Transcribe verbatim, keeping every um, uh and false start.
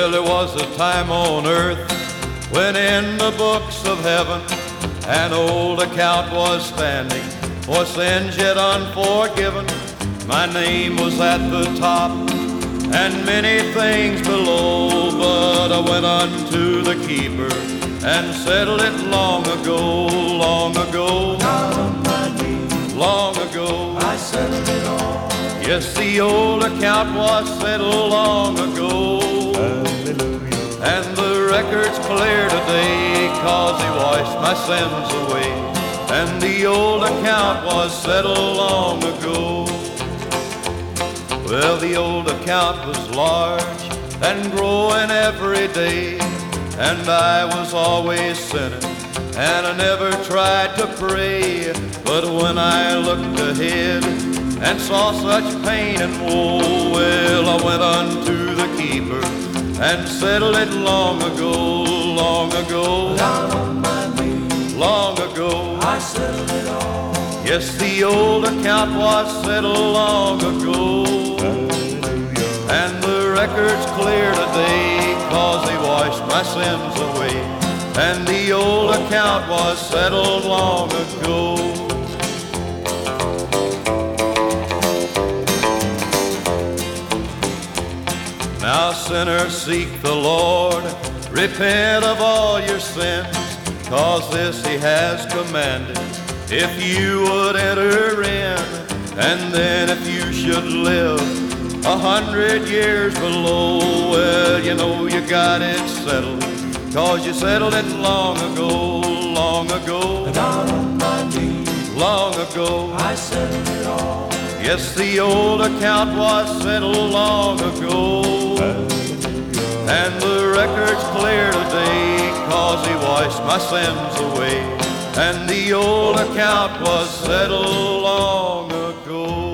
Well, there was a time on earth when in the books of heaven an old account was standing for sins yet unforgiven. My name was at the top and many things below, but I went unto the keeper and settled it long ago, long ago, Down on my knees, long ago. I settled it all. Yes, the old account was settled long ago. Hallelujah. And the record's clear today, 'cause he washed my sins away. And the old account was settled long ago. Well, the old account was large and growing every day, and I was always sinning, and I never tried to pray. But when I looked ahead and saw such pain and woe, well, I went unto the keeper and settled it long ago, long ago, Down on my knees, long ago. I settled it all. Yes, the old account was settled long ago. Hallelujah. And the record's clear today, 'cause he washed my sins away. And the old account was settled long ago. Now sinners, seek the Lord, repent of all your sins, 'cause this he has commanded, if you would enter in. And then if you should live a hundred years below, well, you know you got it settled, 'cause you settled it long ago, long ago, Down on my knees, long ago. I settled it all. Yes, the old account was settled long ago. Hallelujah. And the record's clear today, 'cause he washed my sins away. And the old account was settled long ago.